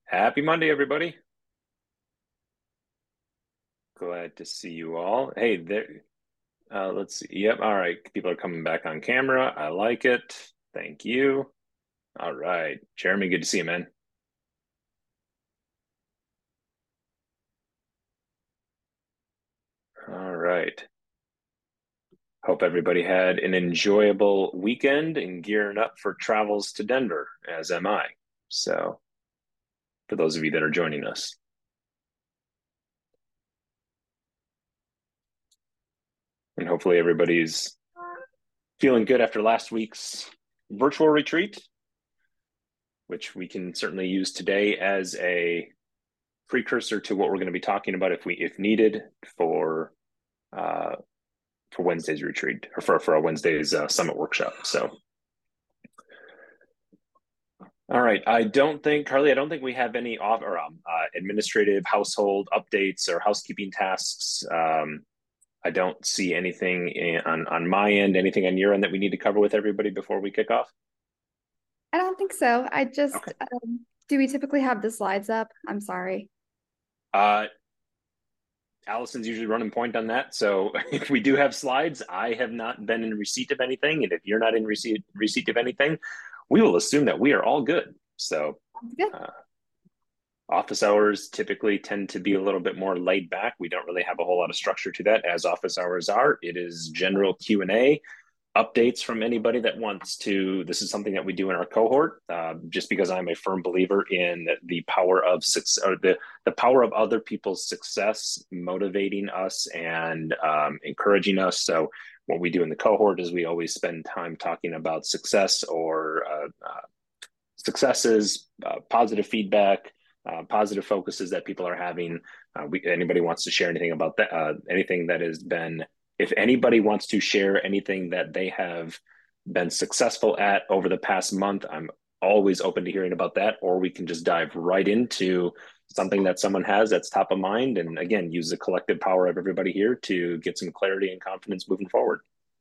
Happy Monday, everybody. Glad to see you all. Hey, there. Let's see. Yep. All right. People are coming back on camera. I like it. Thank you. All right. Jeremy, good to see you, man. All right. Hope everybody had an enjoyable weekend and gearing up for travels to Denver, as am I. So, for those of you that are joining us. And hopefully everybody's feeling good after last week's virtual retreat, which we can certainly use today as a precursor to what we're going to be talking about if needed for uh, for Wednesday's retreat or for our Wednesday's summit workshop. So, all right, I don't think Carly, I don't think we have any administrative household updates or housekeeping tasks. I don't see anything on my end, anything on your end that we need to cover with everybody before we kick off. I don't think so. I just, Okay. do we typically have the slides up? I'm sorry. Uh, Allison's usually running point on that. So if we do have slides, I have not been in receipt of anything. And if you're not in receipt of anything, we will assume that we are all good. So Good. uh, office hours typically tend to be a little bit more laid back. We don't really have a whole lot of structure to that as office hours are. It is general Q&A, updates from anybody that wants to. This is something that we do in our cohort, just because I'm a firm believer in the power of success, or the power of other people's success motivating us and encouraging us. So what we do in the cohort is we always spend time talking about success or successes, positive feedback, positive focuses that people are having. Anybody wants to share anything about that, anything that has been, if anybody wants to share anything that they have been successful at over the past month, I'm always open to hearing about that. Or we can just dive right into something that someone has that's top of mind. And again, use the collective power of everybody here to get some clarity and confidence moving forward.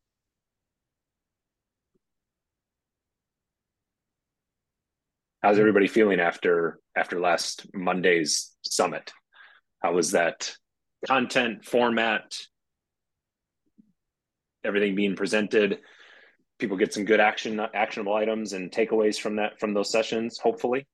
How's everybody feeling after last Monday's summit? How was that content, format, everything being presented? People get some good actionable items and takeaways from those sessions, hopefully.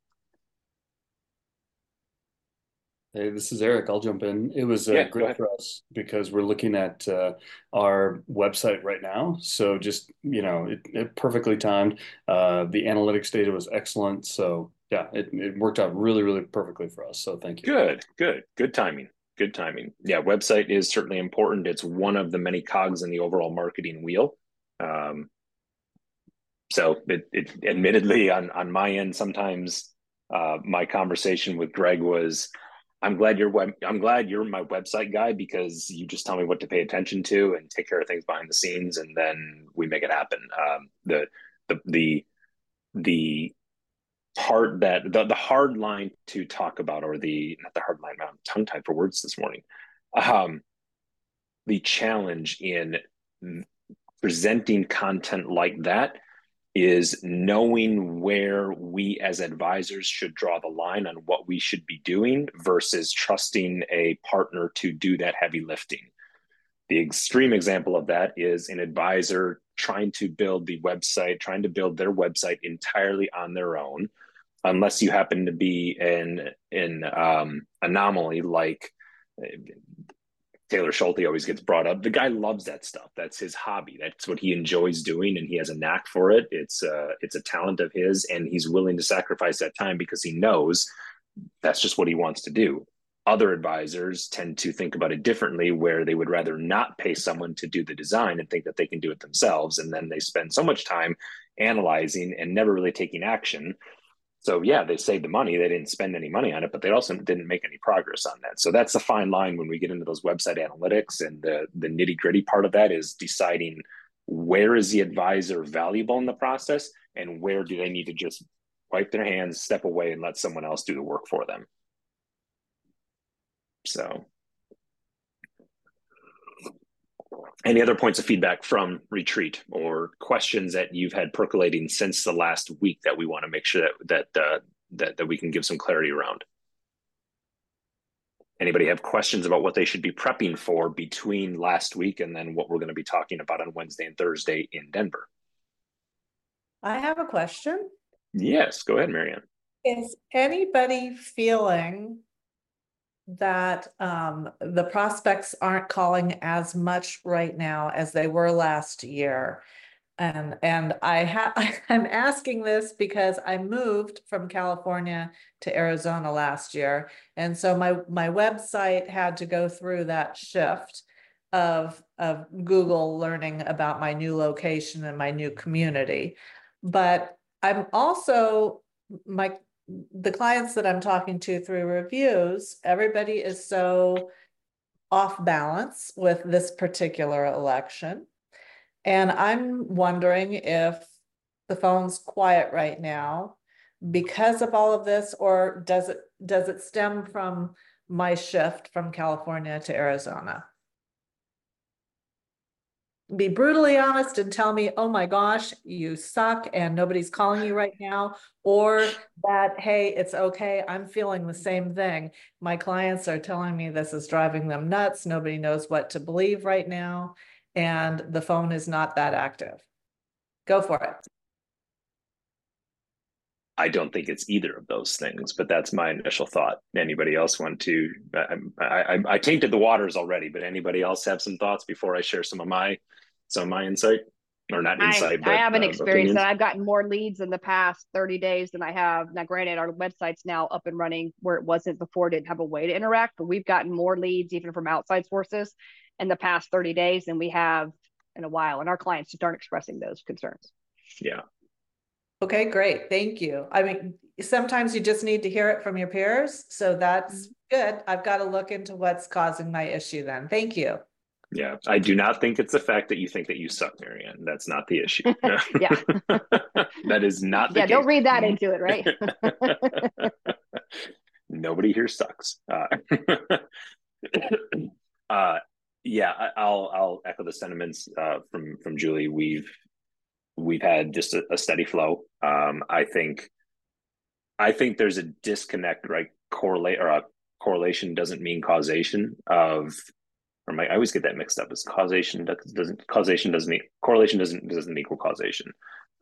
Hey, this is Eric. I'll jump in. It was Yeah, go great ahead. for us because we're looking at our website right now. So just, it perfectly timed. The analytics data was excellent. So yeah, it worked out really, really perfectly for us. So thank you. Good timing. Good timing. Yeah, website is certainly important. It's one of the many cogs in the overall marketing wheel. Um, so it admittedly on my end, sometimes my conversation with Greg was, I'm glad you're my website guy because you just tell me what to pay attention to and take care of things behind the scenes, and then we make it happen. The the part that the hard line to talk about, or the not the hard line, I'm tongue tied for words this morning. Um, the challenge in presenting content like that is knowing where we as advisors should draw the line on what we should be doing versus trusting a partner to do that heavy lifting. The extreme example of that is an advisor trying to build their website entirely on their own, unless you happen to be an anomaly like Taylor Schulte always gets brought up. The guy loves that stuff. That's his hobby. That's what he enjoys doing, and he has a knack for it. It's a talent of his, and he's willing to sacrifice that time because he knows that's just what he wants to do. Other advisors tend to think about it differently, where they would rather not pay someone to do the design and think that they can do it themselves, and then they spend so much time analyzing and never really taking action. So yeah, they saved the money. They didn't spend any money on it, but they also didn't make any progress on that. So that's the fine line when we get into those website analytics, and the nitty gritty part of that is deciding where is the advisor valuable in the process and where do they need to just wipe their hands, step away, and let someone else do the work for them. So, any other points of feedback from retreat or questions that you've had percolating since the last week that we want to make sure that that we can give some clarity around. Anybody have questions about what they should be prepping for between last week and then what we're going to be talking about on Wednesday and Thursday in Denver? I have a question. Yes, go ahead, Marianne. Is anybody feeling that the prospects aren't calling as much right now as they were last year? And I'm asking this because I moved from California to Arizona last year. And so my website had to go through that shift of Google learning about my new location and my new community. But I'm also, the clients that I'm talking to through reviews, everybody is so off balance with this particular election. And I'm wondering if the phone's quiet right now because of all of this, or does it stem from my shift from California to Arizona? Be brutally honest and tell me, oh my gosh, you suck and nobody's calling you right now, or that, hey, it's okay, I'm feeling the same thing. My clients are telling me this is driving them nuts. Nobody knows what to believe right now, and the phone is not that active. Go for it. I don't think it's either of those things, but that's my initial thought. Anybody else want to? I tainted the waters already, but anybody else have some thoughts before I share some of my insight, or not insight? I haven't experienced opinions? that. I've gotten more leads in the past 30 days than I have now. Granted, our website's now up and running where it wasn't before. Didn't have a way to interact, but we've gotten more leads even from outside sources in the past 30 days than we have in a while, and our clients just aren't expressing those concerns. Yeah. Okay, great. Thank you. I mean, sometimes you just need to hear it from your peers. So that's good. I've got to look into what's causing my issue then. Thank you. Yeah. I do not think it's the fact that you think that you suck, Marianne. That's not the issue. Yeah. That is not the case. Don't read that into it, right? Nobody here sucks. Yeah, I'll echo the sentiments from Julie. We've had just a steady flow. I think there's a disconnect, right? Correlation doesn't mean causation of, I always get that mixed up. As correlation doesn't equal causation.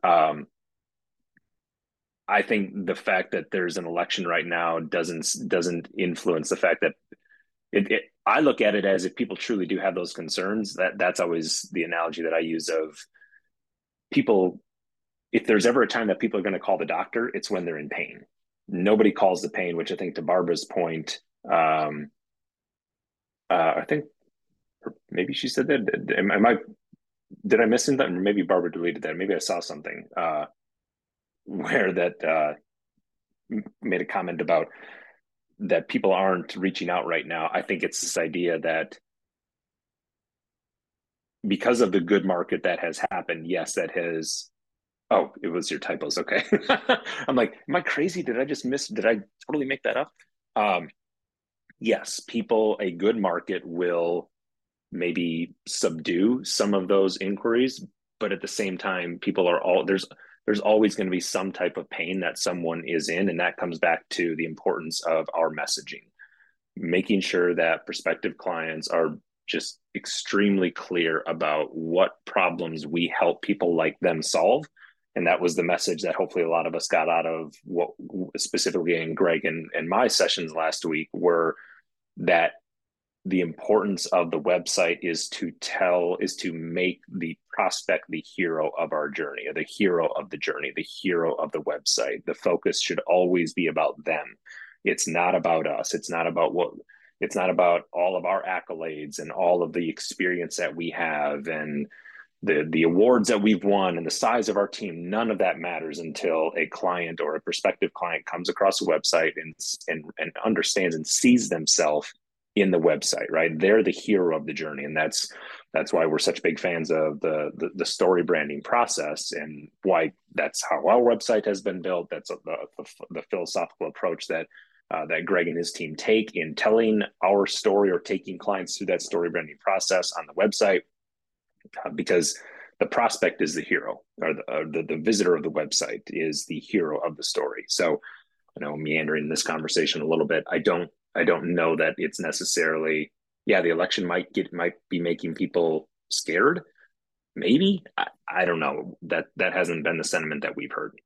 I think the fact that there's an election right now doesn't influence the fact that I look at it as, if people truly do have those concerns, that's always the analogy that I use of people. If there's ever a time that people are going to call the doctor, it's when they're in pain. Nobody calls the pain, which I think, to Barbara's point, I think maybe she said that. Did I miss something? Maybe Barbara deleted that. Maybe I saw something where that made a comment about that people aren't reaching out right now. I think it's this idea that because of the good market that has happened, yes, that has. Oh, it was your typos. Okay. I'm like, am I crazy? Did I totally make that up? Yes, a good market will maybe subdue some of those inquiries, but at the same time, there's always going to be some type of pain that someone is in. And that comes back to the importance of our messaging, making sure that prospective clients are just extremely clear about what problems we help people like them solve. And that was the message that hopefully a lot of us got out of what specifically in Greg and my sessions last week, were that the importance of the website is to make the prospect the hero of our journey, or the hero of the journey, the hero of the website. The focus should always be about them. It's not about us. It's not about all of our accolades and all of the experience that we have and the awards that we've won and the size of our team. None of that matters until a client or a prospective client comes across a website and understands and sees themselves in the website, right? They're the hero of the journey. And that's why we're such big fans of the story branding process, and why that's how our website has been built. That's the philosophical approach that Greg and his team take in telling our story, or taking clients through that story branding process on the website, because the prospect is the hero, or the visitor of the website is the hero of the story. So I know I'm meandering this conversation a little bit. I don't know that it's necessarily, yeah, the election might be making people scared. Maybe. I don't know. That hasn't been the sentiment that we've heard.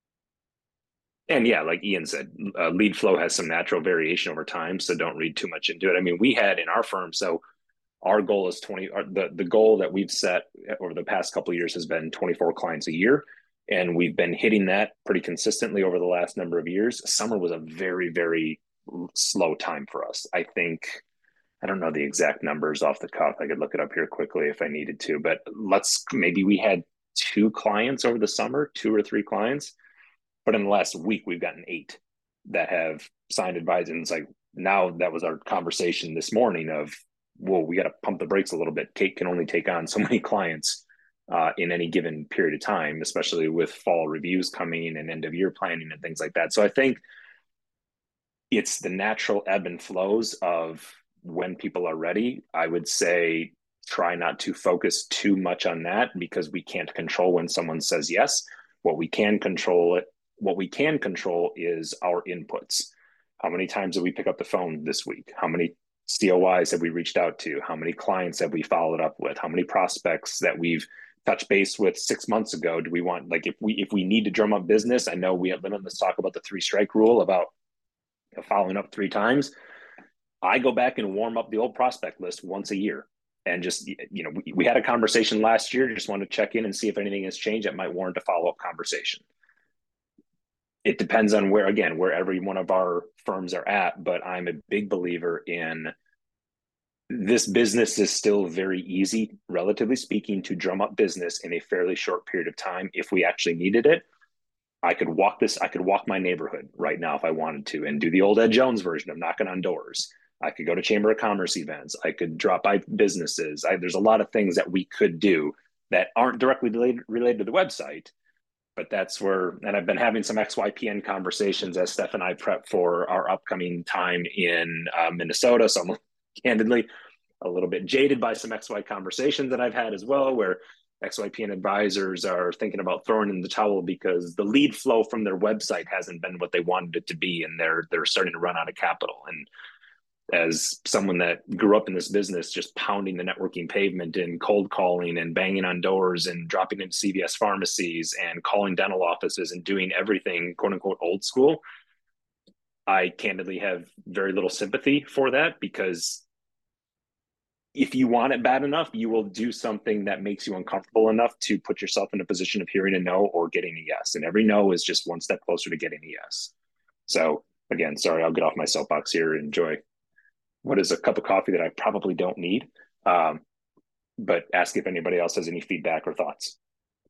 And yeah, like Ian said, lead flow has some natural variation over time, so don't read too much into it. I mean, we had in our firm, so our goal is 20. The goal that we've set over the past couple of years has been 24 clients a year, and we've been hitting that pretty consistently over the last number of years. Summer was a very, very slow time for us. I think, I don't know the exact numbers off the cuff. I could look it up here quickly if I needed to, but maybe we had 2 clients over the summer, 2 or 3 clients. But in the last week, we've gotten 8 that have signed advisors. And it's like, now that was our conversation this morning of, well, we got to pump the brakes a little bit. Kate can only take on so many clients in any given period of time, especially with fall reviews coming and end of year planning and things like that. So I think it's the natural ebb and flows of when people are ready. I would say try not to focus too much on that, because we can't control when someone says yes. What we can control is our inputs. How many times did we pick up the phone this week? How many COIs have we reached out to? How many clients have we followed up with? How many prospects that we've touched base with 6 months ago do we want? Like, if we need to drum up business, I know we have been on this talk about the 3 strike rule about following up 3 times. I go back and warm up the old prospect list once a year. And just, we had a conversation last year, just want to check in and see if anything has changed that might warrant a follow-up conversation. It depends on where every one of our firms are at, but I'm a big believer in this business is still very easy, relatively speaking, to drum up business in a fairly short period of time. If we actually needed it, I could walk my neighborhood right now if I wanted to and do the old Ed Jones version of knocking on doors. I could go to Chamber of Commerce events. I could drop by businesses. There's a lot of things that we could do that aren't directly related to the website. But that's where, and I've been having some XYPN conversations as Steph and I prep for our upcoming time in Minnesota. So I'm candidly a little bit jaded by some XY conversations that I've had as well, where XYPN advisors are thinking about throwing in the towel because the lead flow from their website hasn't been what they wanted it to be, and they're starting to run out of capital. And as someone that grew up in this business, just pounding the networking pavement and cold calling and banging on doors and dropping into CVS pharmacies and calling dental offices and doing everything, quote unquote, old school, I candidly have very little sympathy for that, because if you want it bad enough, you will do something that makes you uncomfortable enough to put yourself in a position of hearing a no or getting a yes. And every no is just one step closer to getting a yes. So again, sorry, I'll get off my soapbox here and enjoy what is a cup of coffee that I probably don't need. But ask if anybody else has any feedback or thoughts.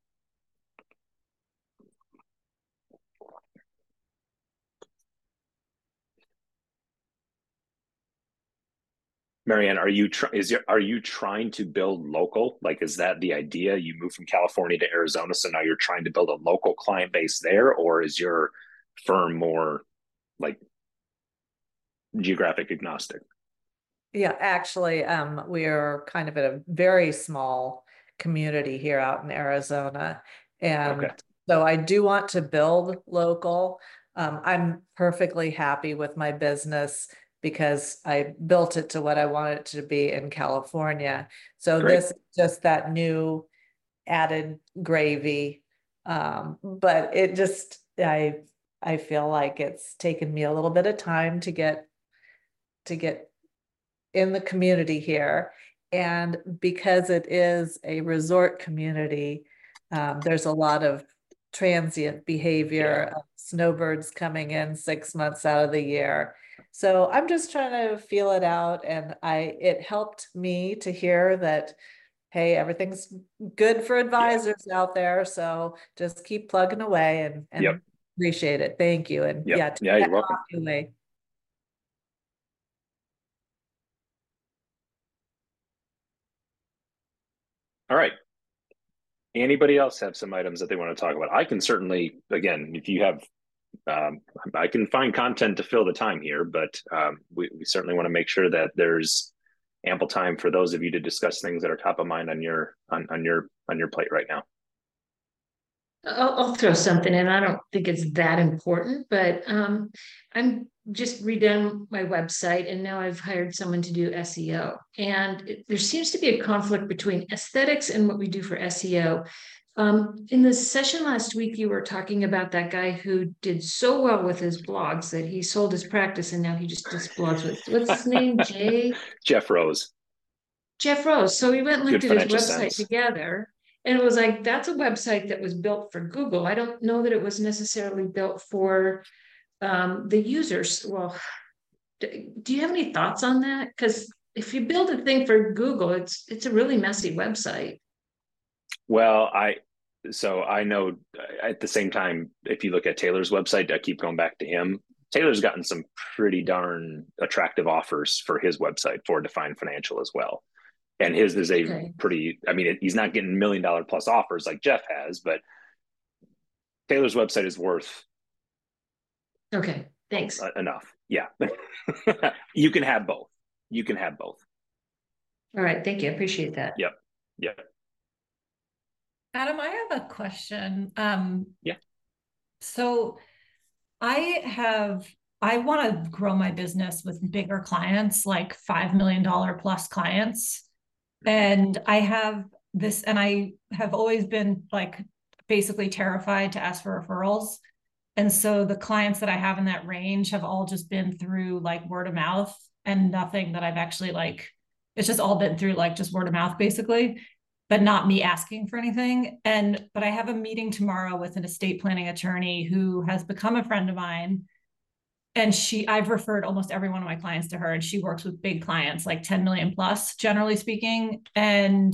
Marianne, are you trying to build local? Like, is that the idea? You moved from California to Arizona, so now you're trying to build a local client base there, or is your firm more like geographic agnostic? Yeah, actually, we are kind of in a very small community here out in Arizona. And Okay. so I do want to build local. I'm perfectly happy with my business because I built it to what I want it to be in California. So Great. this is just that new added gravy. But it just, I feel like it's taken me a little bit of time to get in the community here. And because it is a resort community, there's a lot of transient behavior of snowbirds coming in 6 months out of the year. So I'm just trying to feel it out. And it helped me to hear that, hey, everything's good for advisors out there. So just keep plugging away and appreciate it. Thank you. And yeah, you're welcome. Away. All right. Anybody else have some items that they want to talk about? I can certainly, again, if you have, I can find content to fill the time here, but we certainly want to make sure that there's ample time for those of you to discuss things that are top of mind on your plate right now. I'll throw something in. I don't think it's that important, but I'm just redone my website and now I've hired someone to do SEO. And there seems to be a conflict between aesthetics and what we do for SEO. In the session last week, you were talking about that guy who did so well with his blogs that he sold his practice and now he just does blogs with, what's his name? Jeff Rose. Jeff Rose. So we went and Good looked at his Financial website Sense. together, and it was like, that's a website that was built for Google. I don't know that it was necessarily built for the users. Well, do you have any thoughts on that? Because if you build a thing for Google, it's a really messy website. Well, I know at the same time, if you look at Taylor's website, I keep going back to him. Taylor's gotten some pretty darn attractive offers for his website for Defined Financial as well. And his is a Okay. pretty, I mean, he's not getting $1 million plus offers like Jeff has, but Taylor's website is worth Okay. Thanks. enough. Yeah. You can have both. You can have both. All right. Thank you. I appreciate that. Yep. Yep. Adam, I have a question. Yeah. So I want to grow my business with bigger clients, like $5 million plus clients. And I have this, and I have always been like basically terrified to ask for referrals. And so the clients that I have in that range have all just been through like word of mouth and nothing that I've actually like, it's just all been through like just word of mouth basically, but not me asking for anything. But I have a meeting tomorrow with an estate planning attorney who has become a friend of mine. And I've referred almost every one of my clients to her, and she works with big clients, like 10 million plus, generally speaking. And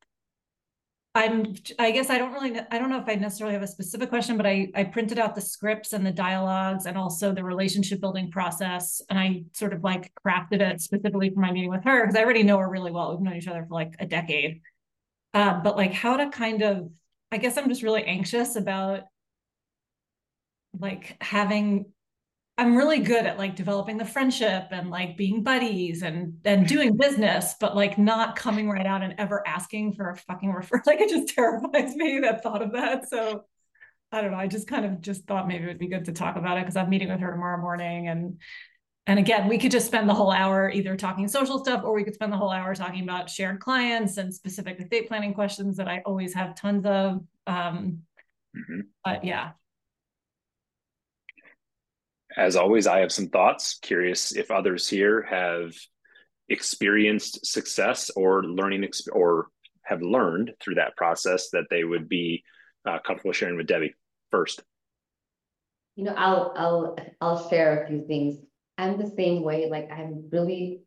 I guess I don't know if I necessarily have a specific question, but I printed out the scripts and the dialogues and also the relationship building process. And I sort of like crafted it specifically for my meeting with her because I already know her really well. We've known each other for like a decade. But like how to kind of, I guess I'm just really anxious about like I'm really good at like developing the friendship and like being buddies and doing business, but like not coming right out and ever asking for a fucking referral. Like it just terrifies me that thought of that. So I don't know. I just kind of just thought maybe it would be good to talk about it because I'm meeting with her tomorrow morning. And again, we could just spend the whole hour either talking social stuff, or we could spend the whole hour talking about shared clients and specific estate planning questions that I always have tons of. But yeah. As always, I have some thoughts. Curious if others here have experienced success or or have learned through that process that they would be comfortable sharing with Debbie first. You know, I'll share a few things. I'm the same way. Like I don't think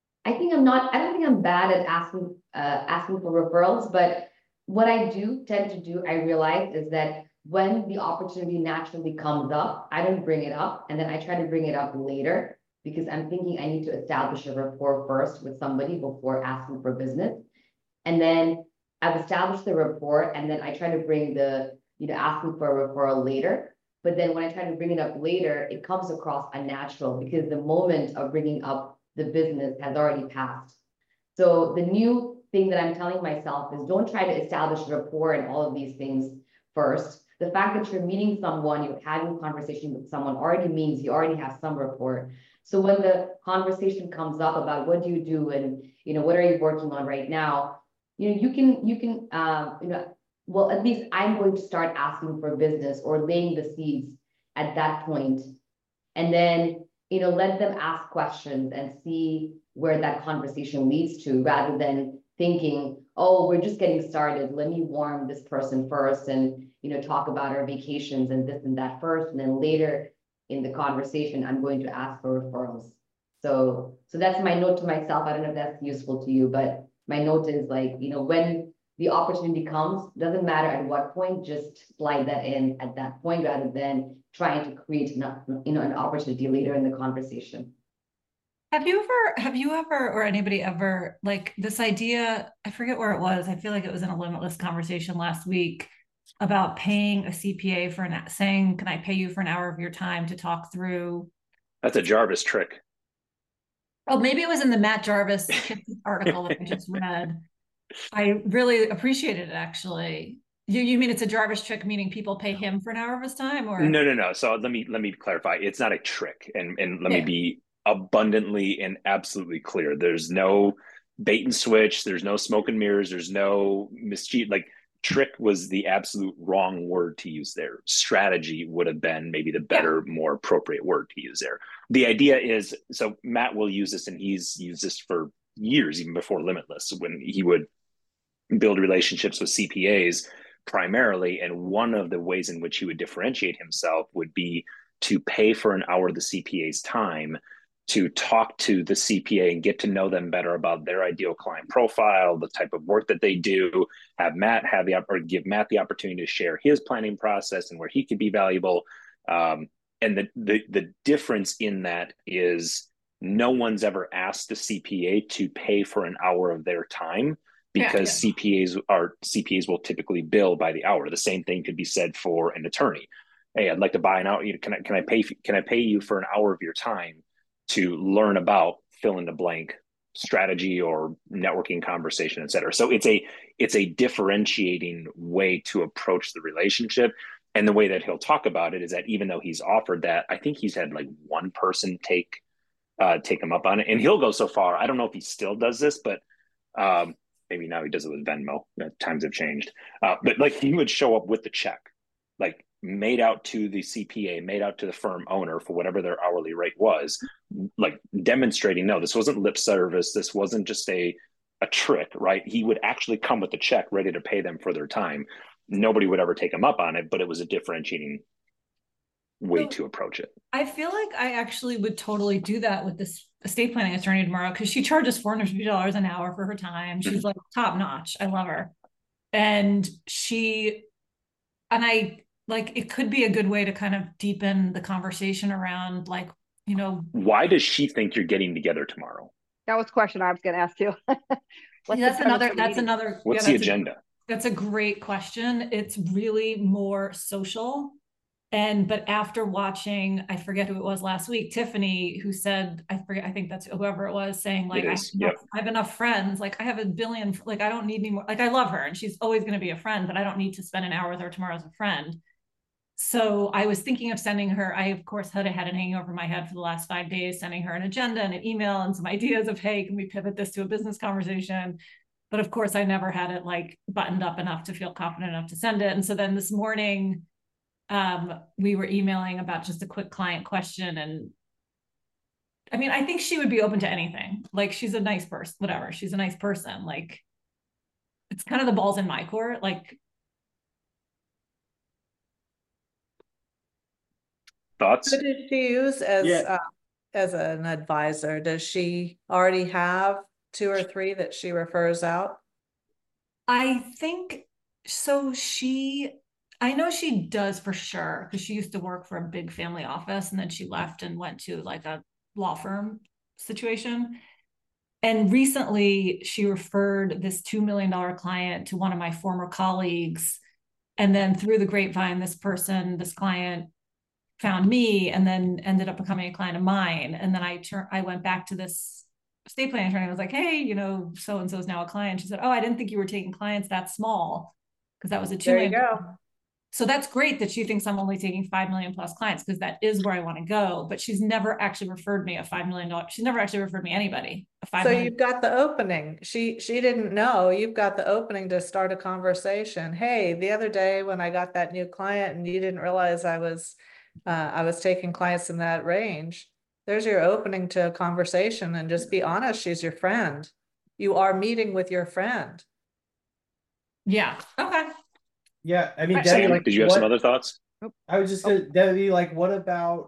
I'm bad at asking for referrals, but what I do tend to do, I realize, is that when the opportunity naturally comes up, I don't bring it up, and then I try to bring it up later because I'm thinking I need to establish a rapport first with somebody before asking for business. And then I've established the rapport, and then I try to bring asking for a referral later. But then when I try to bring it up later, it comes across unnatural because the moment of bringing up the business has already passed. So the new thing that I'm telling myself is don't try to establish rapport and all of these things first. The fact that you're meeting someone, you're having a conversation with someone already means you already have some rapport. So when the conversation comes up about what do you do and what are you working on right now, you can well, at least I'm going to start asking for business or laying the seeds at that point. And then, let them ask questions and see where that conversation leads to, rather than thinking, oh, we're just getting started. Let me warm this person first and, talk about our vacations and this and that first. And then later in the conversation, I'm going to ask for referrals. So that's my note to myself. I don't know if that's useful to you, but my note is like, when the opportunity comes, doesn't matter at what point, just slide that in at that point rather than trying to create an opportunity later in the conversation. Have you ever, or anybody ever, like this idea, I forget where it was. I feel like it was in a Limitless conversation last week about paying a CPA for saying, can I pay you for an hour of your time to talk through? That's a Jarvis trick. Oh, maybe it was in the Matt Jarvis article that I just read. I really appreciated it, actually. You mean it's a Jarvis trick, meaning people pay him for an hour of his time, or? No. So let me clarify. It's not a trick, and let me Yeah. be abundantly and absolutely clear. There's no bait and switch. There's no smoke and mirrors. There's no mischief. Like, trick was the absolute wrong word to use there. Strategy would have been maybe the better, more appropriate word to use there. The idea is, so Matt will use this, and he's used this for years, even before Limitless, when he would build relationships with CPAs primarily. And one of the ways in which he would differentiate himself would be to pay for an hour of the CPA's time to talk to the CPA and get to know them better about their ideal client profile, the type of work that they do, have Matt have the, or give Matt the opportunity to share his planning process and where he could be valuable. And the difference in that is no one's ever asked a CPA to pay for an hour of their time, because CPAs will typically bill by the hour. The same thing could be said for an attorney. Hey, I'd like to buy an hour. Can I pay you for an hour of your time to learn about fill in the blank strategy or networking conversation, et cetera. So it's a differentiating way to approach the relationship. And the way that he'll talk about it is that even though he's offered that, I think he's had like one person take him up on it. And he'll go so far. I don't know if he still does this, but maybe now he does it with Venmo. Times have changed. But like, he would show up with the check, like made out to the CPA, made out to the firm owner for whatever their hourly rate was, like demonstrating, no, this wasn't lip service. This wasn't just a trick, right? He would actually come with the check ready to pay them for their time. Nobody would ever take him up on it, but it was a differentiating way to approach it. I feel like I actually would totally do that with this estate planning attorney tomorrow, because she charges $450 an hour for her time. She's like top notch. I love her. And I like, it could be a good way to kind of deepen the conversation around, like, you know, why does she think you're getting together tomorrow? That was a question I was going to ask too. That's another. What's the agenda? That's a great question. It's really more social. But after watching, I forget who it was last week, Tiffany, who said, I think that's whoever it was, saying like, I have enough friends. Like, I have a billion, like, I don't need any more. Like, I love her and she's always going to be a friend, but I don't need to spend an hour with her tomorrow as a friend. So I was thinking of sending her, I of course had it hanging over my head for the last 5 days, sending her an agenda and an email and some ideas of, hey, can we pivot this to a business conversation? But of course I never had it like buttoned up enough to feel confident enough to send it. And so then this morning, we were emailing about just a quick client question. And I mean, I think she would be open to anything. Like, she's a nice person, whatever. She's a nice person. Like, it's kind of the ball's in my court. Like, thoughts? Who did she use as an advisor? Does she already have 2 or 3 that she refers out? I think so. I know she does for sure, because she used to work for a big family office and then she left and went to like a law firm situation. And recently she referred this $2 million client to one of my former colleagues. And then through the grapevine, this client found me and then ended up becoming a client of mine. And then I went back to this estate planning attorney and I was like, hey, you know, so-and-so is now a client. She said, oh, I didn't think you were taking clients that small, because that was a $2 million. There you go. So that's great that she thinks I'm only taking 5 million plus clients, because that is where I want to go. But she's never actually referred me a $5 million. She's never actually referred me anybody. So you've got the opening. She didn't know. You've got the opening to start a conversation. Hey, the other day when I got that new client and you didn't realize I was taking clients in that range, there's your opening to a conversation. And just be honest, she's your friend. You are meeting with your friend. Yeah. Okay. Yeah, I mean, Debbie, like, did you have some other thoughts? I was just gonna, Debbie, like, what about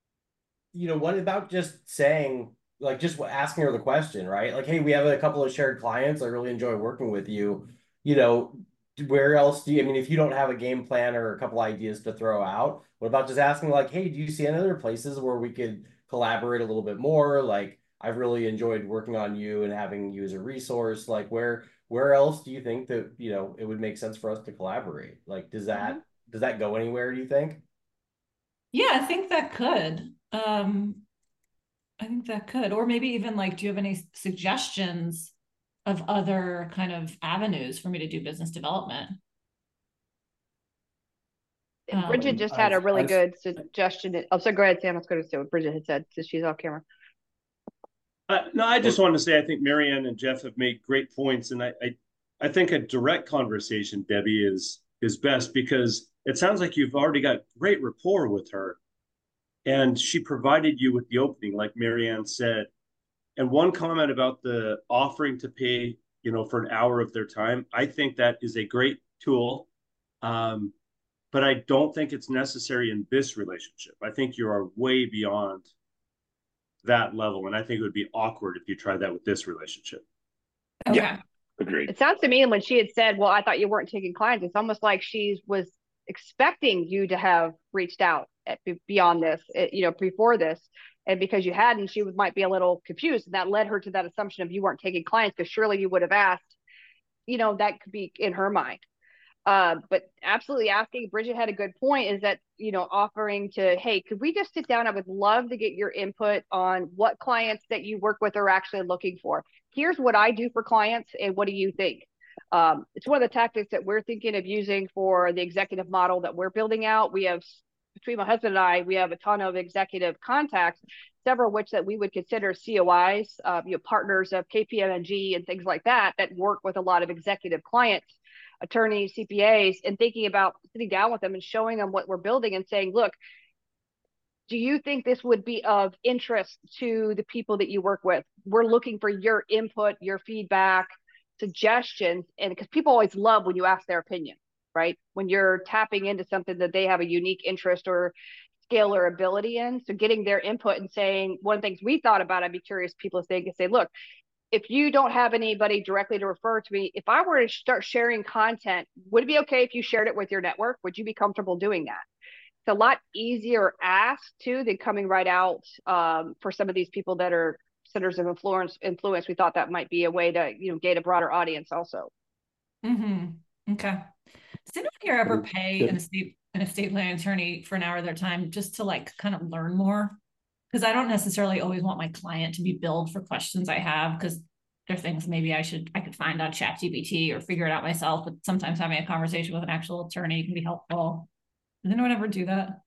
just saying, like, just asking her the question, right? Like, hey, we have a couple of shared clients. I really enjoy working with you. You know, where else I mean, if you don't have a game plan or a couple ideas to throw out, what about just asking, like, hey, do you see any other places where we could collaborate a little bit more? Like, I've really enjoyed working on you and having you as a resource. Like, where else do you think that, you know, it would make sense for us to collaborate? Like, does that go anywhere, do you think? Yeah, I think that could. Or maybe even like, do you have any suggestions of other kind of avenues for me to do business development? Bridget just had a really I've- good suggestion. Oh, so go ahead, Sam. I was going to say what Bridget had said since she's off camera. No, I just wanted to say I think Marianne and Jeff have made great points, and I think a direct conversation, Debbie, is best, because it sounds like you've already got great rapport with her, and she provided you with the opening, like Marianne said. And one comment about the offering to pay, for an hour of their time, I think that is a great tool, but I don't think it's necessary in this relationship. I think you are way beyond that level, and I think it would be awkward if you tried that with this relationship. Okay. Yeah. Agreed. It sounds to me when she had said, well, I thought you weren't taking clients, it's almost like she was expecting you to have reached out beyond this, before this. And because you hadn't, she might be a little confused. And that led her to that assumption of you weren't taking clients, because surely you would have asked, that could be in her mind. But absolutely asking, Bridget had a good point, is that, offering to, hey, could we just sit down? I would love to get your input on what clients that you work with are actually looking for. Here's what I do for clients, and what do you think? It's one of the tactics that we're thinking of using for the executive model that we're building out. We have, between my husband and I, we have a ton of executive contacts, several of which that we would consider COIs, partners of KPMG and things like that work with a lot of executive clients, attorneys, CPAs, and thinking about sitting down with them and showing them what we're building and saying, look, do you think this would be of interest to the people that you work with? We're looking for your input, your feedback, suggestions. And because people always love when you ask their opinion, right? When you're tapping into something that they have a unique interest or skill or ability in. So getting their input and saying, one of the things we thought about, I'd be curious people if they could say, look, if you don't have anybody directly to refer to me, if I were to start sharing content, would it be okay if you shared it with your network? Would you be comfortable doing that? It's a lot easier ask too than coming right out for some of these people that are centers of influence. We thought that might be a way to, gain a broader audience also. Mm-hmm. Okay. Does anyone here ever pay an estate planning attorney for an hour of their time just to kind of learn more? Because I don't necessarily always want my client to be billed for questions I have, because there are things maybe I could find on ChatGPT or figure it out myself. But sometimes having a conversation with an actual attorney can be helpful. Does anyone ever do that?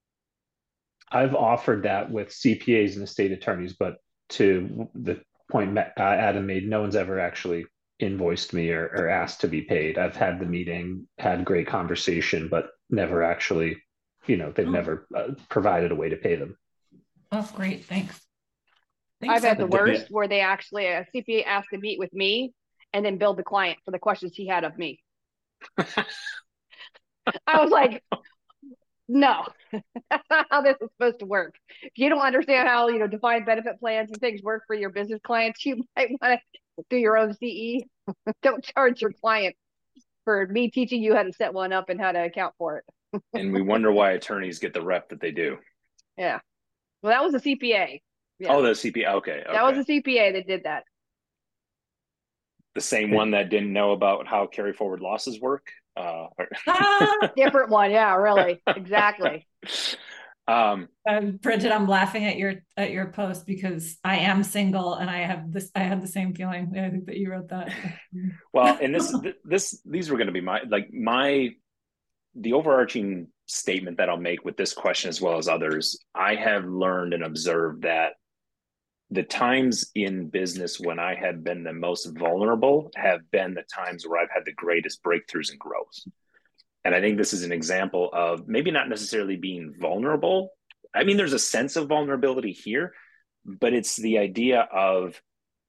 I've offered that with CPAs and estate attorneys, but to the point Adam made, no one's ever actually invoiced me or asked to be paid. I've had the meeting, had great conversation, but never actually, they've never provided a way to pay them. Oh, great. Thanks. I've had the worst where they actually, a CPA asked to meet with me and then billed the client for the questions he had of me. I was like, no, that's not how this is supposed to work. If you don't understand how, defined benefit plans and things work for your business clients, you might want to do your own CE. Don't charge your client for me teaching you how to set one up and how to account for it. And we wonder why attorneys get the rep that they do. Yeah. Well, that was a CPA. Yeah. Oh, the CPA. Okay. That was a CPA that did that. The same one that didn't know about how carry forward losses work. Different one. Yeah, really. Exactly. Bridget, I'm laughing at your post because I am single and I have the same feeling. I think that you wrote that. Well, and these were going to be the overarching statement that I'll make with this question as well as others. I have learned and observed that the times in business when I have been the most vulnerable have been the times where I've had the greatest breakthroughs and growth. And I think this is an example of maybe not necessarily being vulnerable. I mean, there's a sense of vulnerability here, but it's the idea of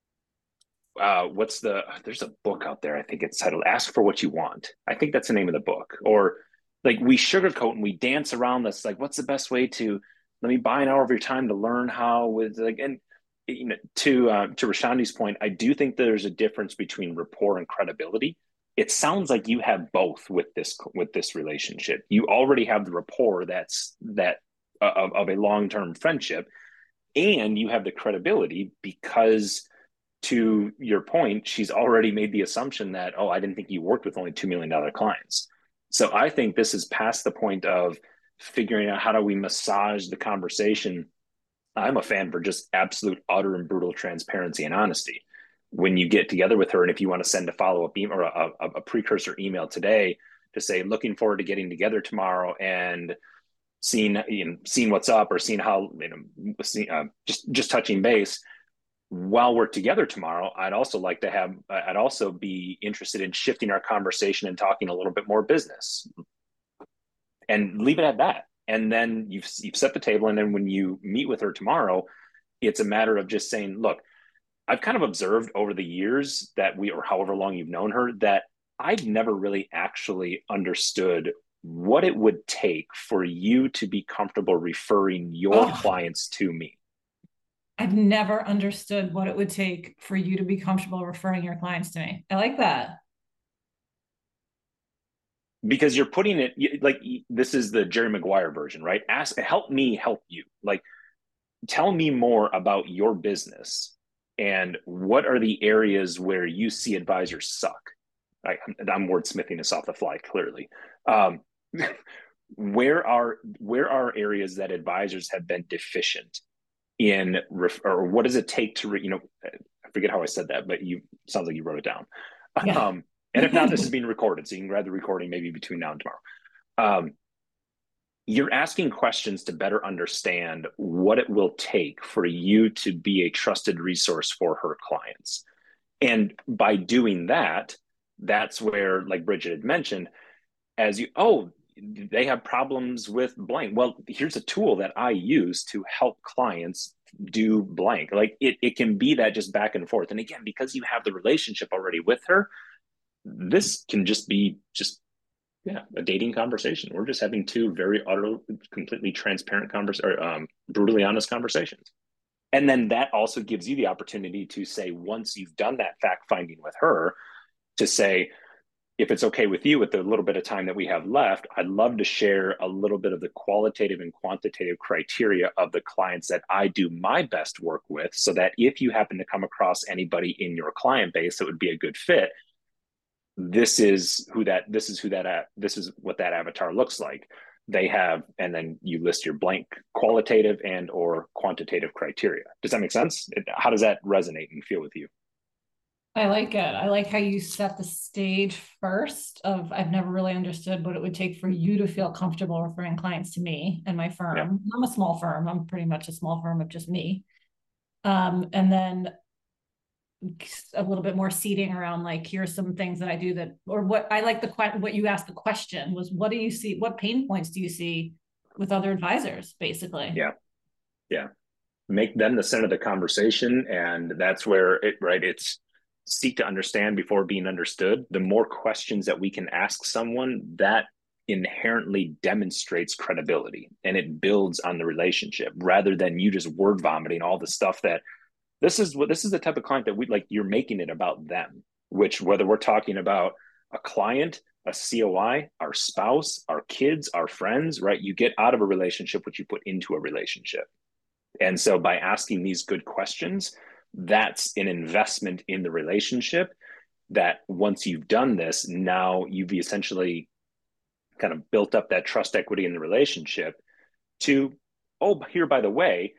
there's a book out there. I think it's titled Ask for What You Want. I think that's the name of the book. Or like we sugarcoat and we dance around this, like, what's the best way to, let me buy an hour of your time to learn how with to Rashandi's point, I do think there's a difference between rapport and credibility. It sounds like you have both with this relationship. You already have the rapport of a long-term friendship, and you have the credibility because, to your point, she's already made the assumption that, oh, I didn't think you worked with only $2 million clients. So I think this is past the point of figuring out how do we massage the conversation. I'm a fan for just absolute, utter, and brutal transparency and honesty. When you get together with her, and if you want to send a follow-up email or a precursor email today, to say, looking forward to getting together tomorrow and seeing what's up, or seeing how, just touching base. While we're together tomorrow, I'd also be interested in shifting our conversation and talking a little bit more business, and leave it at that. And then you've set the table. And then when you meet with her tomorrow, it's a matter of just saying, look, I've kind of observed over the years that or however long you've known her, that I've never really actually understood what it would take for you to be comfortable referring your clients to me. I've never understood what it would take for you to be comfortable referring your clients to me. I like that. Because you're putting it like, this is the Jerry Maguire version, right? Help me help you. Like, tell me more about your business and what are the areas where you see advisors suck. I'm wordsmithing this off the fly, clearly. Where are areas that advisors have been deficient in, or what does it take to, I forget how I said that, but sounds like you wrote it down. Yeah. And if not, this is being recorded, so you can grab the recording maybe between now and tomorrow. You're asking questions to better understand what it will take for you to be a trusted resource for her clients. And by doing that, that's where, like Bridget had mentioned, they have problems with blank. Well, here's a tool that I use to help clients do blank. Like, it can be that just back and forth. And again, because you have the relationship already with her, this can just be a dating conversation. We're just having two very completely transparent brutally honest conversations. And then that also gives you the opportunity to say, once you've done that fact finding with her, to say, if it's okay with you, with the little bit of time that we have left, I'd love to share a little bit of the qualitative and quantitative criteria of the clients that I do my best work with, so that if you happen to come across anybody in your client base that would be a good fit, this is what that avatar looks like. They have, and then you list your blank qualitative and or quantitative criteria. Does that make sense? How does that resonate and feel with you? I like it. I like how you set the stage first of, I've never really understood what it would take for you to feel comfortable referring clients to me and my firm. Yeah. I'm a small firm. I'm pretty much a small firm of just me. And then a little bit more seating around, like, here's some things that I do that, or what I like what you asked the question was, what do you see? What pain points do you see with other advisors, basically? Yeah. Make them the center of the conversation. And that's where it's seek to understand before being understood. The more questions that we can ask someone, that inherently demonstrates credibility, and it builds on the relationship, rather than you just word vomiting all the stuff that this is the type of client that we like. You're making it about them, which, whether we're talking about a client, a COI, our spouse, our kids, our friends, right? You get out of a relationship what you put into a relationship. And so by asking these good questions, that's an investment in the relationship, that once you've done this, now you've essentially kind of built up that trust equity in the relationship to, here, by the way,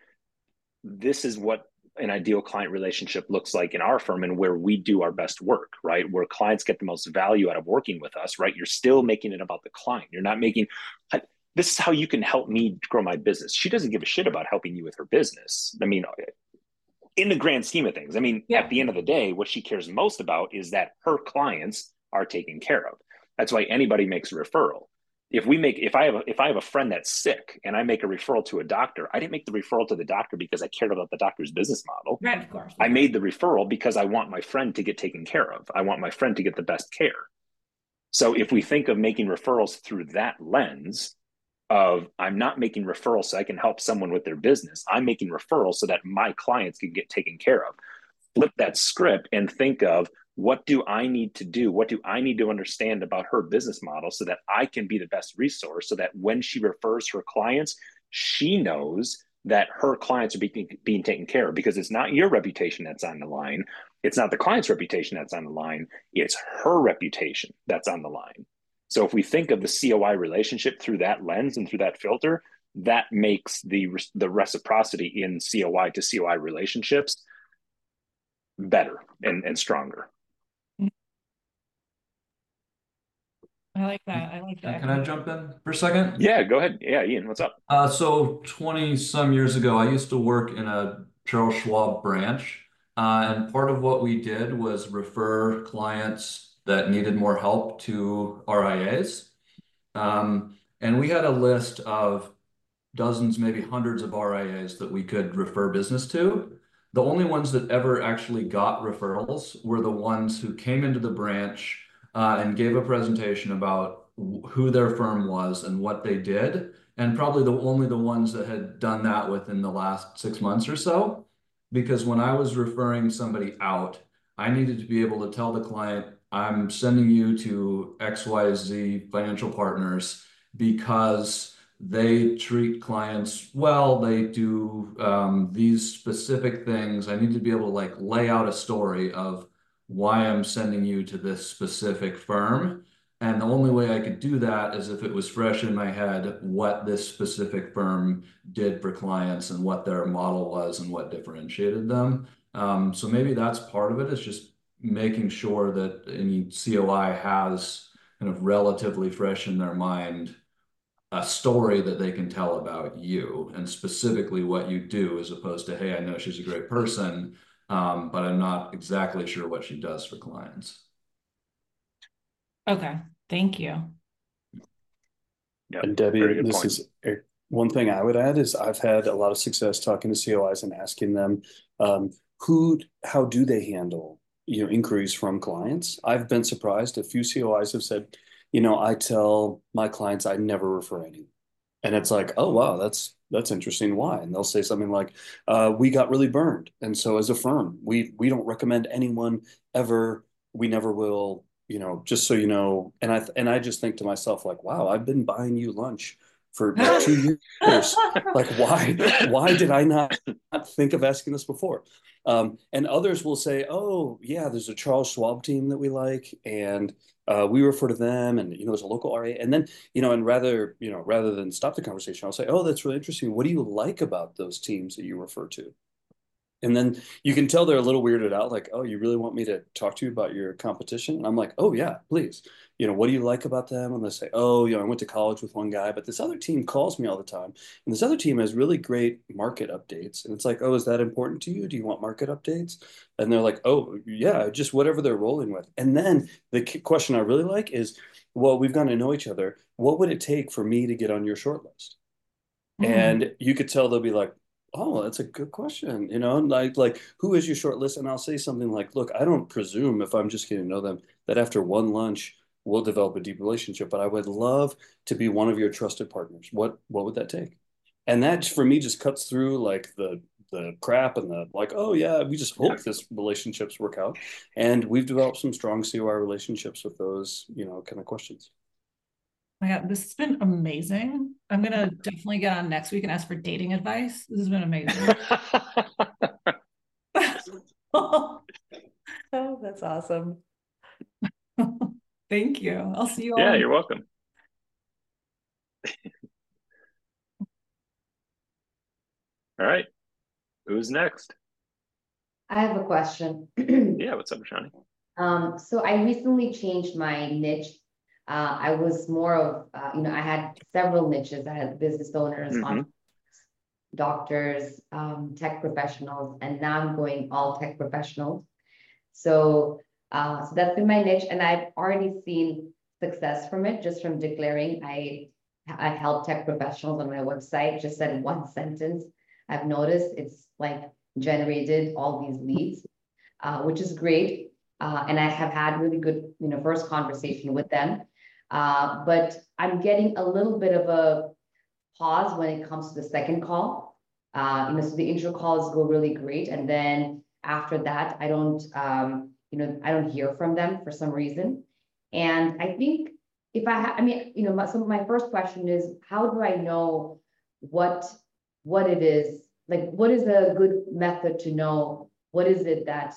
this is what an ideal client relationship looks like in our firm, and where we do our best work, right? Where clients get the most value out of working with us, right? You're still making it about the client. You're not making, this is how you can help me grow my business. She doesn't give a shit about helping you with her business. I mean, in the grand scheme of things, at the end of the day, what she cares most about is that her clients are taken care of. That's why anybody makes a referral. If I have a friend that's sick and I make a referral to a doctor, I didn't make the referral to the doctor because I cared about the doctor's business model. Right, of course. I made the referral because I want my friend to get taken care of. I want my friend to get the best care. So if we think of making referrals through that lens of, I'm not making referrals so I can help someone with their business, I'm making referrals so that my clients can get taken care of. Flip that script and think of, what do I need to do? What do I need to understand about her business model so that I can be the best resource, so that when she refers her clients, she knows that her clients are being taken care of, because it's not your reputation that's on the line. It's not the client's reputation that's on the line. It's her reputation that's on the line. So if we think of the COI relationship through that lens and through that filter, that makes the reciprocity in COI to COI relationships better and stronger. I like that. I like that. Can I jump in for a second? Yeah, go ahead. Yeah, Ian, what's up? So 20 some years ago, I used to work in a Charles Schwab branch. And part of what we did was refer clients that needed more help to RIAs. And we had a list of dozens, maybe hundreds of RIAs that we could refer business to. The only ones that ever actually got referrals were the ones who came into the branch and gave a presentation about who their firm was and what they did. And probably only the ones that had done that within the last 6 months or so. Because when I was referring somebody out, I needed to be able to tell the client, I'm sending you to XYZ financial partners because they treat clients well, they do these specific things. I need to be able to like lay out a story of why I'm sending you to this specific firm. And the only way I could do that is if it was fresh in my head what this specific firm did for clients and what their model was and what differentiated them. So maybe that's part of it, is just making sure that any COI has kind of relatively fresh in their mind a story that they can tell about you and specifically what you do, as opposed to, hey, I know she's a great person, but I'm not exactly sure what she does for clients. Okay, thank you. Yep, And Debbie, this point. is one thing I would add is I've had a lot of success talking to COIs and asking them how do they handle inquiries from clients. I've been surprised. A few COIs have said, I tell my clients I never refer any. And it's like, oh, wow, that's interesting. Why? And they'll say something like, we got really burned. And so as a firm, we don't recommend anyone ever. We never will, just so you know. And I just think to myself, like, wow, I've been buying you lunch for like 2 years. Like, why did I not think of asking this before? And others will say, oh, yeah, there's a Charles Schwab team that we like, and we refer to them, and there's a local RA. And then, and rather than stop the conversation, I'll say, oh, that's really interesting. What do you like about those teams that you refer to? And then you can tell they're a little weirded out, like, oh, you really want me to talk to you about your competition? And I'm like, oh, yeah, please. What do you like about them? And they say, oh, I went to college with one guy, but this other team calls me all the time. And this other team has really great market updates. And it's like, oh, is that important to you? Do you want market updates? And they're like, oh, yeah, just whatever they're rolling with. And then the question I really like is, well, we've gotten to know each other. What would it take for me to get on your short list? And you could tell they'll be like, oh, that's a good question. Like who is your short list? And I'll say something like, look, I don't presume, if I'm just getting to know them, that after one lunch we'll develop a deep relationship, but I would love to be one of your trusted partners. What would that take? And that for me just cuts through like the crap and the like, oh yeah, we just hope this relationships work out. And we've developed some strong COI relationships with those, kind of questions. My God, this has been amazing. I'm gonna definitely get on next week and ask for dating advice. This has been amazing. Oh, that's awesome. Thank you. I'll see you all. Yeah, you're welcome. All right. Who's next? I have a question. Yeah, what's up, Shani? So I recently changed my niche. I was more of, I had several niches. I had business owners, doctors, tech professionals, and now I'm going all tech professionals. So that's been my niche, and I've already seen success from it, just from declaring I help tech professionals on my website. Just said one sentence. I've noticed it's like generated all these leads, which is great. And I have had really good, first conversation with them. But I'm getting a little bit of a pause when it comes to the second call. So the intro calls go really great, and then after that, I don't hear from them for some reason. And I think if so my first question is, how do I know what it is? Like, what is a good method to know what is it that's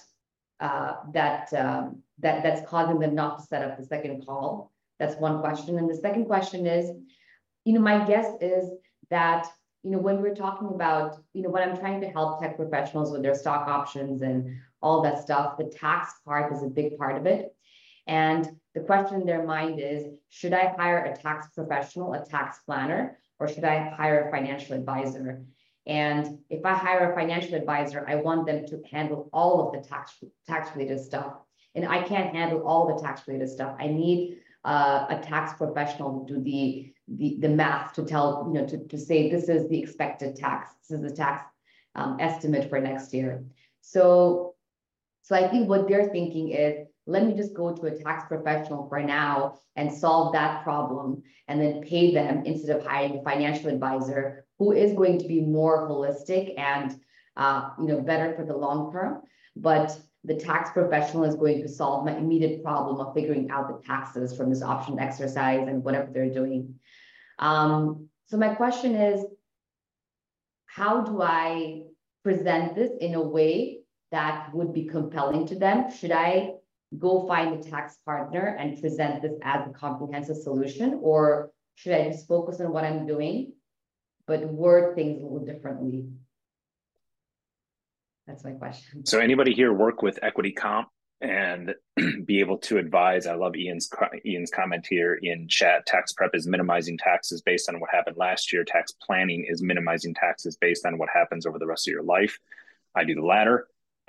causing them not to set up the second call? That's one question. And the second question is, my guess is that, when we're talking about, when I'm trying to help tech professionals with their stock options and all that stuff, the tax part is a big part of it. And the question in their mind is, should I hire a tax professional, a tax planner, or should I hire a financial advisor? And if I hire a financial advisor, I want them to handle all of the tax related stuff. And I can't handle all the tax related stuff. I need a tax professional to do the math, to tell, to say, this is the expected tax, this is the tax estimate for next year. So I think what they're thinking is, let me just go to a tax professional for now and solve that problem, and then pay them instead of hiring a financial advisor who is going to be more holistic and better for the long term. But the tax professional is going to solve my immediate problem of figuring out the taxes from this option exercise and whatever they're doing. So my question is, how do I present this in a way that would be compelling to them? Should I go find a tax partner and present this as a comprehensive solution, or should I just focus on what I'm doing, but word things a little differently? That's my question. So anybody here work with equity comp and be able to advise? I love Ian's comment here in chat. Tax prep is minimizing taxes based on what happened last year. Tax planning is minimizing taxes based on what happens over the rest of your life. I do the latter.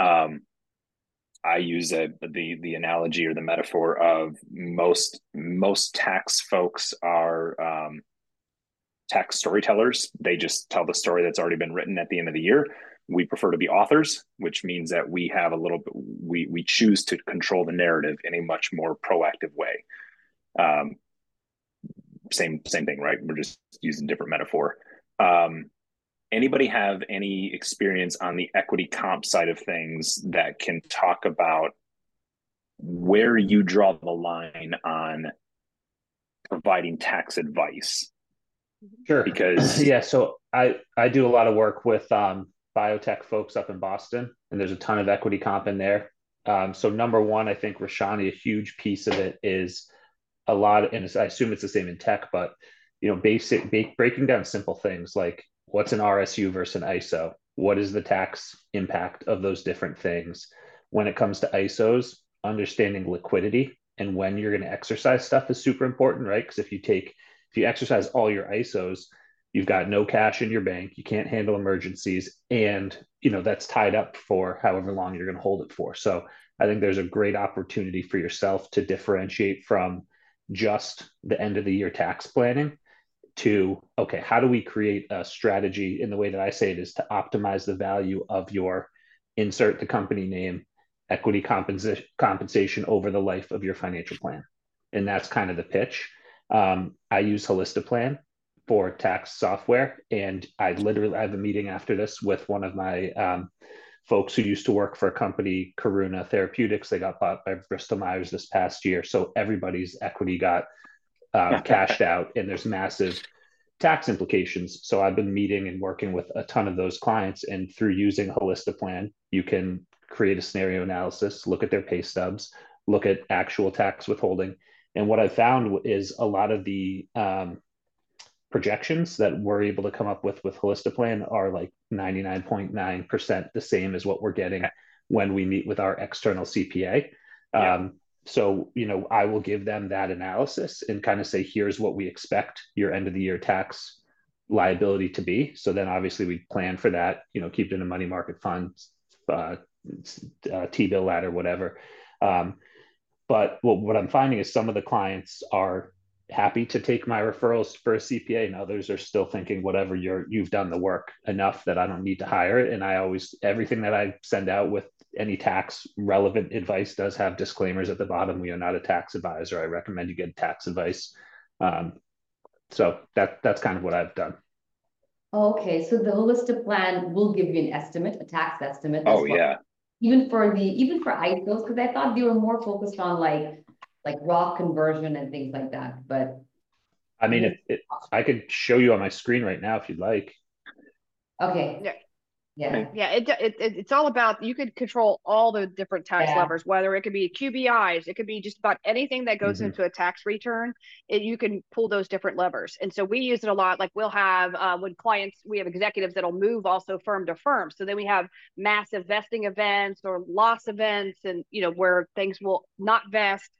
I use the analogy or the metaphor of most tax folks are tax storytellers. They just tell the story that's already been written at the end of the year. We prefer to be authors, which means that we have a little bit, we choose to control the narrative in a much more proactive way. Same thing, right? We're just using different metaphor. Anybody have any experience on the equity comp side of things that can talk about where you draw the line on providing tax advice? Sure. Because yeah, so I do a lot of work with biotech folks up in Boston, and there's a ton of equity comp in there. So number one, I think, Rashani, a huge piece of it is a lot, and I assume it's the same in tech, but breaking down simple things like, what's an RSU versus an ISO? What is the tax impact of those different things? When it comes to ISOs, understanding liquidity and when you're going to exercise stuff is super important, right? Because if you exercise all your ISOs, you've got no cash in your bank, you can't handle emergencies, and that's tied up for however long you're going to hold it for. So I think there's a great opportunity for yourself to differentiate from just the end of the year tax planning to, okay, how do we create a strategy? In the way that I say it is to optimize the value of your, insert the company name, equity compensation over the life of your financial plan. And that's kind of the pitch. I use Holistiplan for tax software, and I have a meeting after this with one of my folks who used to work for a company, Karuna Therapeutics. They got bought by Bristol Myers this past year, so everybody's equity got cashed out, and there's massive tax implications. So I've been meeting and working with a ton of those clients, and through using Holistiplan, you can create a scenario analysis, look at their pay stubs, look at actual tax withholding. And what I found is a lot of the projections that we're able to come up with Holistiplan are like 99.9% the same as what we're getting when we meet with our external CPA. Yeah. So, I will give them that analysis and kind of say, here's what we expect your end of the year tax liability to be. So then obviously we plan for that, keep it in a money market fund, T-bill ladder, whatever. But what I'm finding is some of the clients are happy to take my referrals for a CPA, and others are still thinking, whatever, you've done the work enough that I don't need to hire it. And everything that I send out with any tax relevant advice does have disclaimers at the bottom. We are not a tax advisor. I recommend you get tax advice. So that's kind of what I've done. Okay, so the Holistiplan will give you an estimate, a tax estimate. Oh, yeah. Even for ISOs, because I thought they were more focused on like Roth conversion and things like that. But I mean, I could show you on my screen right now if you'd like. Okay. Yeah. It's all about, you could control all the different tax levers, whether it could be QBIs, it could be just about anything that goes into a tax return. You can pull those different levers. And so we use it a lot. Like we'll have, when clients, we have executives that'll move also firm to firm. So then we have massive vesting events or loss events, and where things will not vest.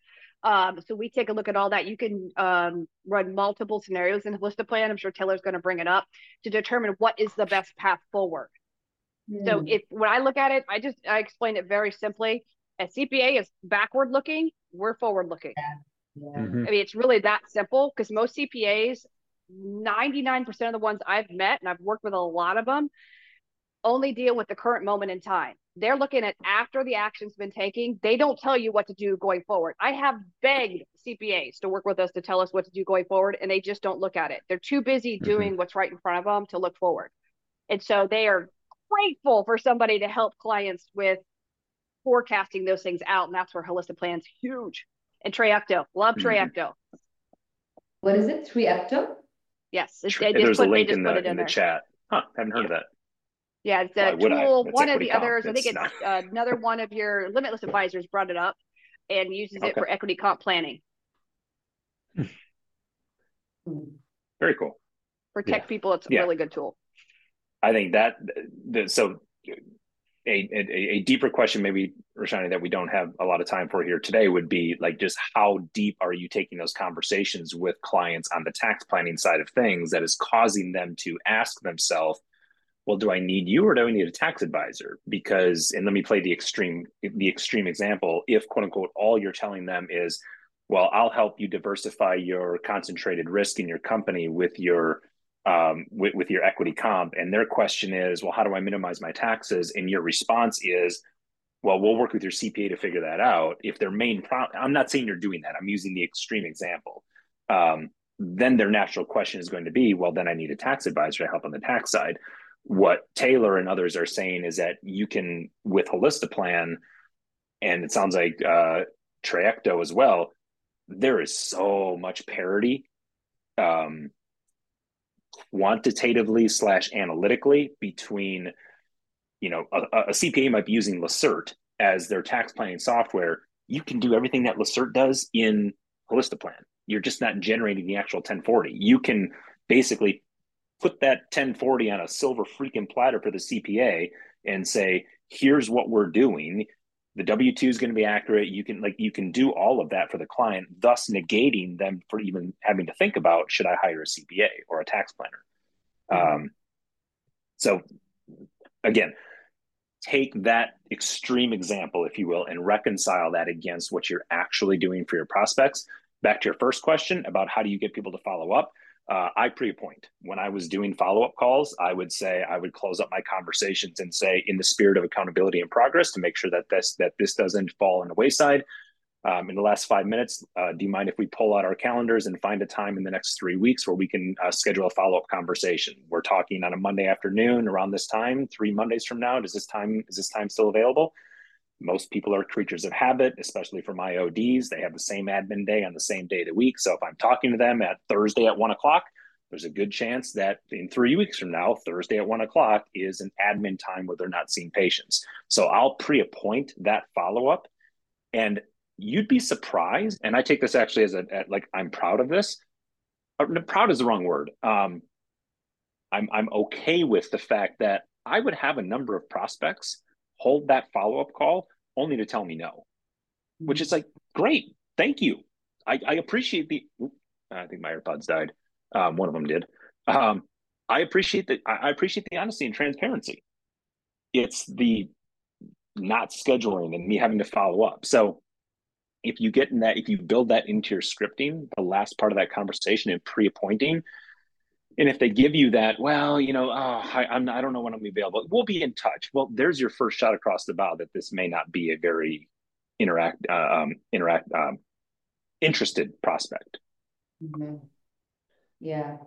So we take a look at all that. You can run multiple scenarios in Holistiplan. I'm sure Taylor's going to bring it up to determine what is the best path forward. So when I look at it, I explain it very simply. A CPA is backward looking, we're forward looking. I mean, it's really that simple, because most CPAs, 99% of the ones I've met, and I've worked with a lot of them, only deal with the current moment in time. They're looking at after the action's been taken. They don't tell you what to do going forward. I have begged CPAs to work with us to tell us what to do going forward, and they just don't look at it. They're too busy doing what's right in front of them to look forward. And so they are grateful for somebody to help clients with forecasting those things out. And that's where Holistiplan's huge. And Trayecto, love Trayecto. What is it? Trayecto? Yes. There's a link in the chat. Huh, haven't heard of that. Yeah, it's a tool. One of the others, I think it's another one of your Limitless advisors brought it up and uses it for equity comp planning. Very cool. For tech people, it's a really good tool. I think that so a deeper question, maybe, Roshani, that we don't have a lot of time for here today would be like, just how deep are you taking those conversations with clients on the tax planning side of things that is causing them to ask themselves, well, do I need you or do I need a tax advisor? Because, and let me play the extreme example. If, quote unquote, all you're telling them is, well, I'll help you diversify your concentrated risk in your company with your equity comp, and their question is, well, how do I minimize my taxes? And your response is, well, we'll work with your CPA to figure that out. If their main problem, I'm not saying you're doing that, I'm using the extreme example. Then their natural question is going to be, well, then I need a tax advisor to help on the tax side. What Taylor and others are saying is that you can, with Holistiplan, and it sounds like Trayecto as well, there is so much parity quantitatively / analytically between, you know, a CPA might be using Lacerte as their tax planning software. You can do everything that Lacerte does in Holistiplan. You're just not generating the actual 1040. You can basically put that 1040 on a silver freaking platter for the CPA and say, here's what we're doing. The W-2 is going to be accurate. You can do all of that for the client, thus negating them for even having to think about, should I hire a CPA or a tax planner? So again, take that extreme example, if you will, and reconcile that against what you're actually doing for your prospects. Back to your first question about how do you get people to follow up? I pre-appoint. When I was doing follow-up calls, I would close up my conversations and say, in the spirit of accountability and progress, to make sure that this doesn't fall on the wayside. In the last 5 minutes, do you mind if we pull out our calendars and find a time in the next 3 weeks where we can schedule a follow-up conversation? We're talking on a Monday afternoon around this time, 3 Mondays from now. Is this time still available? Most people are creatures of habit, especially for my ODs. They have the same admin day on the same day of the week. So if I'm talking to them at Thursday at 1 o'clock, there's a good chance that in 3 weeks from now, Thursday at 1 o'clock is an admin time where they're not seeing patients. So I'll pre-appoint that follow-up, and you'd be surprised. And I take this actually as I'm proud of this. Proud is the wrong word. I'm okay with the fact that I would have a number of prospects hold that follow-up call only to tell me no, which is like, great, thank you. I appreciate I think my AirPods died. One of them did. I appreciate the honesty and transparency. It's the not scheduling and me having to follow up. So if you build that into your scripting, the last part of that conversation and pre-appointing, and if they give you that, well, you know, I don't know when I'm available, we'll be in touch. Well, there's your first shot across the bow that this may not be a very interested prospect. Yeah.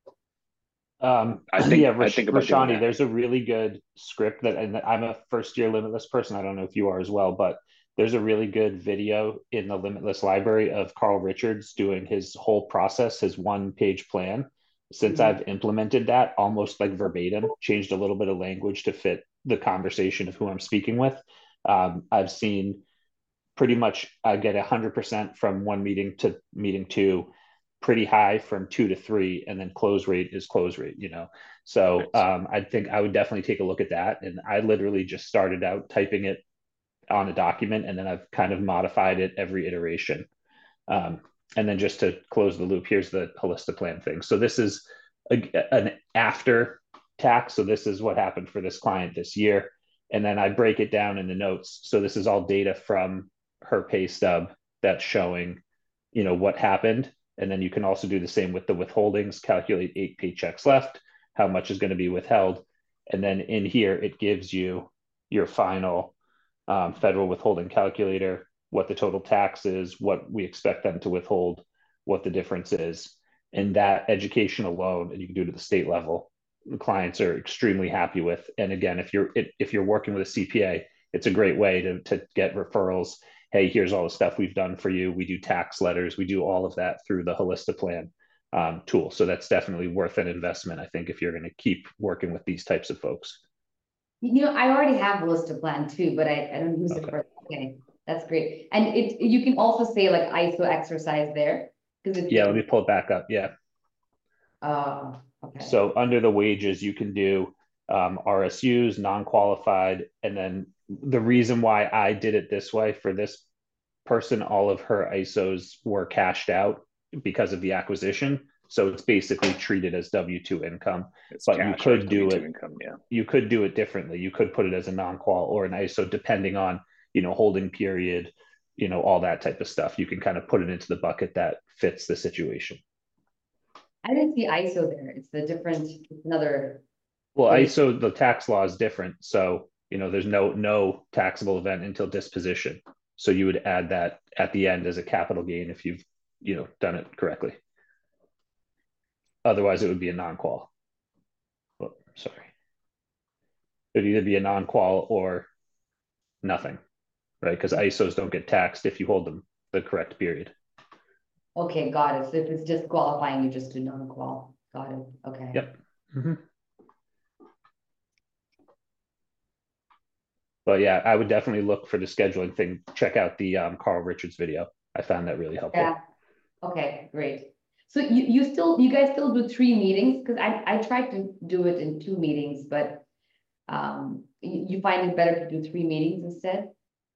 Roshani, there's a really good script and I'm a first-year Limitless person. I don't know if you are as well, but there's a really good video in the Limitless library of Carl Richards doing his whole process, his 1-page plan. Since I've implemented that almost like verbatim, changed a little bit of language to fit the conversation of who I'm speaking with. I've seen pretty much I get 100% from 1 meeting to meeting 2, pretty high from 2 to 3, and then close rate is close rate, you know. So I think I would definitely take a look at that. And I literally just started out typing it on a document, and then I've kind of modified it every iteration. And then just to close the loop, here's the Holistiplan thing. So this is an after tax. So this is what happened for this client this year. And then I break it down in the notes. So this is all data from her pay stub that's showing, what happened. And then you can also do the same with the withholdings, calculate 8 paychecks left, how much is going to be withheld. And then in here, it gives you your final federal withholding calculator, what the total tax is, what we expect them to withhold, what the difference is. And that education alone, and you can do it at the state level, the clients are extremely happy with. And again, if you're working with a CPA, it's a great way to get referrals. Hey, here's all the stuff we've done for you. We do tax letters. We do all of that through the Holistiplan tool. So that's definitely worth an investment, I think, if you're going to keep working with these types of folks. I already have Holistiplan too, but I don't use it for. Okay, that's great. And you can also say like ISO exercise there. Yeah, let me pull it back up. Yeah. Okay. So under the wages, you can do RSUs, non-qualified, and then the reason why I did it this way for this person, all of her ISOs were cashed out because of the acquisition. So it's basically treated as W-2 income. But you could do it. Income, yeah. You could do it differently. You could put it as a non-qual or an ISO, depending on holding period, all that type of stuff. You can kind of put it into the bucket that fits the situation. I didn't see ISO there. It's another. Well, ISO, the tax law is different. So, there's no taxable event until disposition. So you would add that at the end as a capital gain if you've, done it correctly. Otherwise, it would be a non-qual. Oh, sorry. It would either be a non-qual or nothing, right? Because ISOs don't get taxed if you hold them the correct period. Okay, got it. So if it's just qualifying, you just do non-qual. Got it. Okay. Yep. Mm-hmm. But yeah, I would definitely look for the scheduling thing. Check out the Carl Richards video. I found that really helpful. Yeah. Okay, great. So you guys still do 3 meetings? Because I tried to do it in 2 meetings, but you find it better to do 3 meetings instead?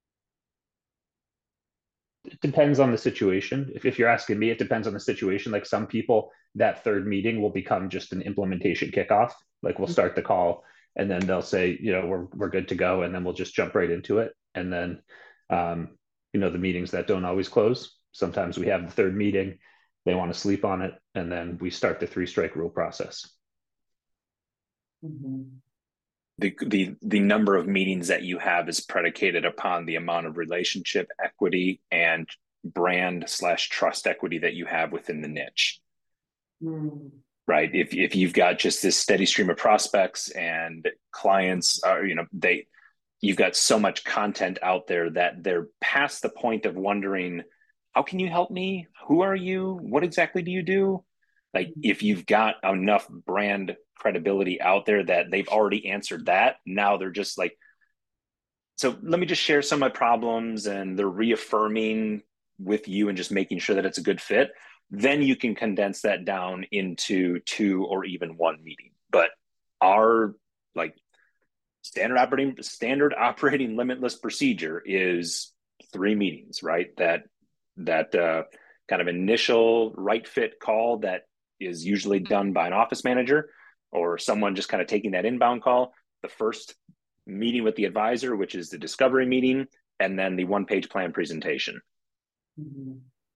It depends on the situation. If you're asking me, it depends on the situation. Like some people, that 3rd meeting will become just an implementation kickoff. Like we'll start the call and then they'll say, we're good to go. And then we'll just jump right into it. And then, the meetings that don't always close. Sometimes we have the 3rd meeting, they want to sleep on it. And then we start the 3-strike rule process. Mm-hmm. The number of meetings that you have is predicated upon the amount of relationship equity and brand/trust equity that you have within the niche. Mm. Right. If you've got just this steady stream of prospects and clients are, you've got so much content out there that they're past the point of wondering, how can you help me? Who are you? What exactly do you do? Like if you've got enough brand credibility out there that they've already answered that, now they're just like, so let me just share some of my problems, and they're reaffirming with you and just making sure that it's a good fit. Then you can condense that down into 2 or even 1 meeting. But our standard operating limitless procedure is 3 meetings, right? That kind of initial right fit call that is usually done by an office manager or someone just kind of taking that inbound call, the first meeting with the advisor, which is the discovery meeting, and then the 1-page plan presentation. Mm-hmm.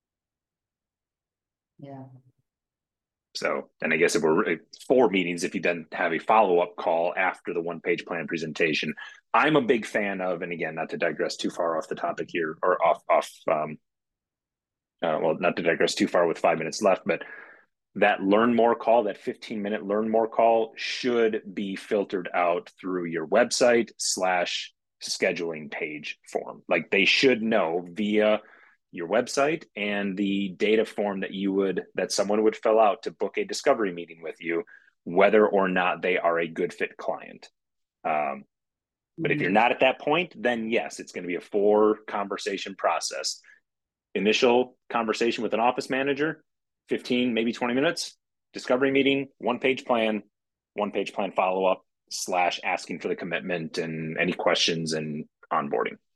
Yeah. So, and I guess if we're 4 meetings, if you then have a follow-up call after the 1-page plan presentation, I'm a big fan of, and again, not to digress too far off the topic here or not to digress too far with 5 minutes left, but that learn more call, that 15-minute learn more call should be filtered out through your website / scheduling page form. Like they should know via your website and the data form that someone would fill out to book a discovery meeting with you, whether or not they are a good fit client. But if you're not at that point, then yes, it's going to be a 4 conversation process. Initial conversation with an office manager, 15, maybe 20 minutes, discovery meeting, 1-page plan follow-up / asking for the commitment and any questions and onboarding.